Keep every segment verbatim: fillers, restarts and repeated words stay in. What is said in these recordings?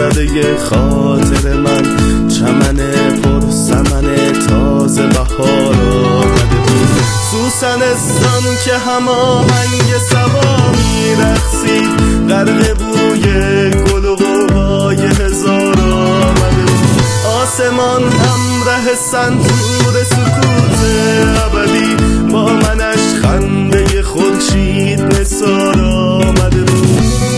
زده خاطر من، چمن پر سمن تازه بهار آمده بود. سوسنستان که هماهنگ صبا میرقصید، غرق بوی گل و غوغای هزار آمده بود. آسمان همراه سنتور سکوت ابدی، با منش خنده خورشید نثار آمده بود.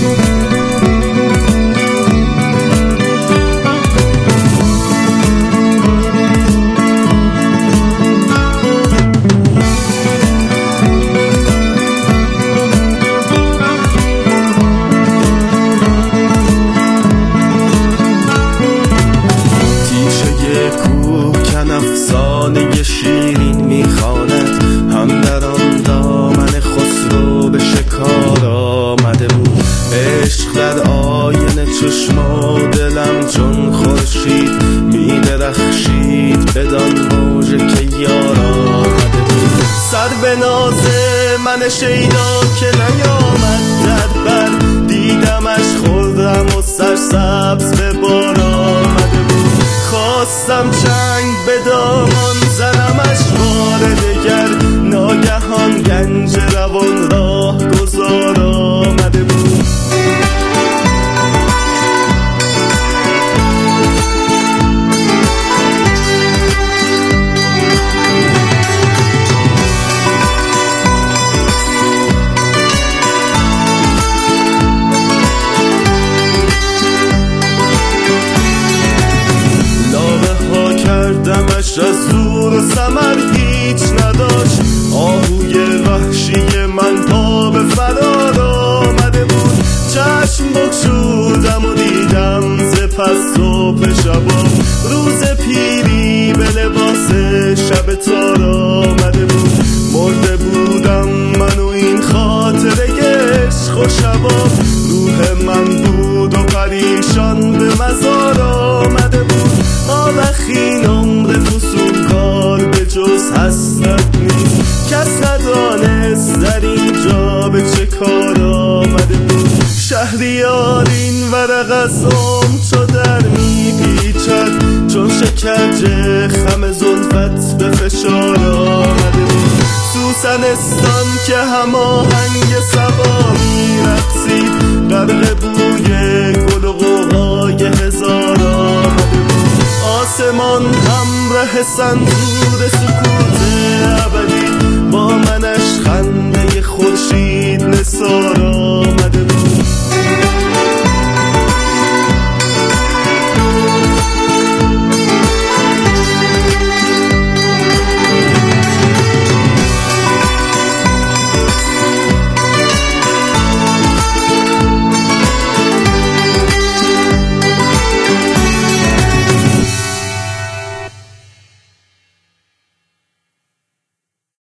افسانه شیرین میخواند، هم در آن دامن خسرو به شکار آمده بود. عشق در آینه چشم و دلم چون خورشید میدرخشید، بدان موج که یار آمده بود. سر به ناز من شیدا که نیامد در بر، دیدمش خوردم و سرسبز به بار آمده بود. خواستم چنگ به دامان زنمش بار دگر، ناگهان گنج روان راه گذار آمده بود. دمش از دور و ثمر هیچ نداشت، آهوی وحشی من پا به فرار آمده بود. چشم بگشودم و دیدم ز پس صبح شبا، روز پیری به لباس شب تار آمده بود. مرده بودم من و این خاطره عشق و شبا، روح من بود و پریشان به مزار آمده بود. آوخین عمر فسونکار به جز حسرت نیست، کس ندانست در اینجا به چه کار آمده بود. شهریار این ورق از عمر چو در میپیچد، چون شکنج خم زلفت به فشار آمده بود. سوسنستان که هماهنگ صبا میرقصید، غرق بوی گل و غوغای هزار آمده بود. آسمان همراه سنتور سکوت ابدی، با منش خنده خورشید نثار